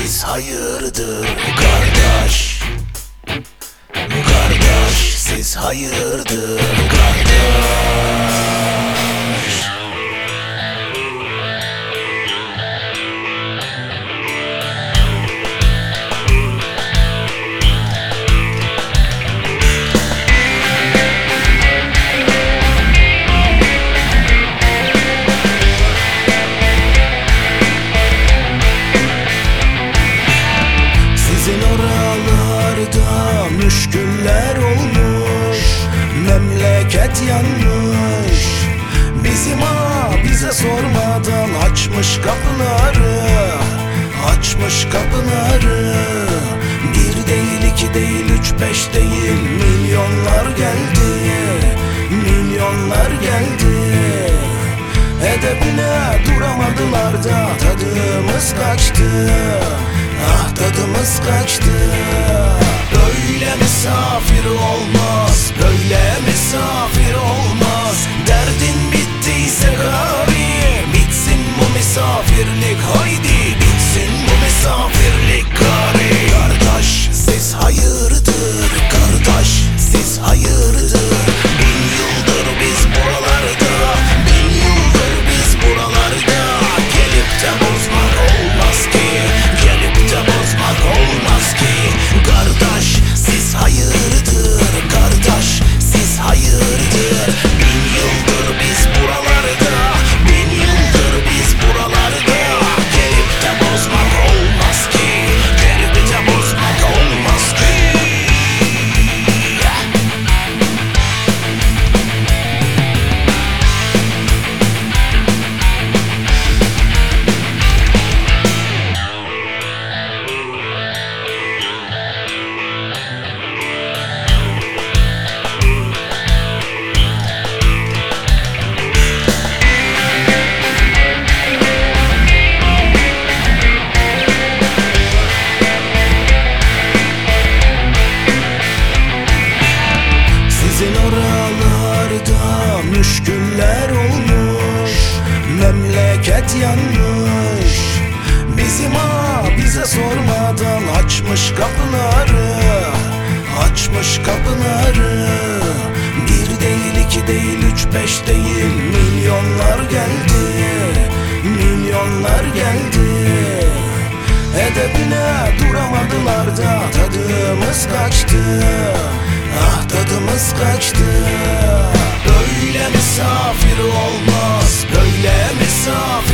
siz hayırdır kardeş? Kardeş siz hayırdır kardeş? Müşküller olmuş, memleket yanmış. Bizim bize sormadan açmış kapıları, açmış kapıları. Bir değil, iki değil, üç, beş değil, milyonlar geldi, milyonlar geldi. Edebine duramadılar da tadımız kaçtı, ah tadımız kaçtı. Böyle misafir olmaz, böyle misafir olmaz. Derdin bittiyse gari, bitsin bu misafirlik, haydi bitsin bu misafirlik gari. Kardeş siz hayırdır, kardeş siz hayırdır. Bin yıldır biz buralarda, bin yıldır biz buralarda. Gelip de bozmak olmaz ki, gelip de bozmak olmaz ki. Kardeş siz hayırdır, kardeş siz hayırdır. Bin yıldır biz buralarda, bin yıldır biz buralarda. Gelip de bozmak olmaz ki, gelip de bozmak olmaz ki. Müşküller olmuş, memleket yanmış. Bizim bize sormadan açmış kapıları, açmış kapıları. Bir değil, iki değil, üç, beş değil, milyonlar geldi, milyonlar geldi. Edebine duramadılar da tadımız kaçtı, ah tadımız kaçtı. Böyle misafir olmaz, böyle misafir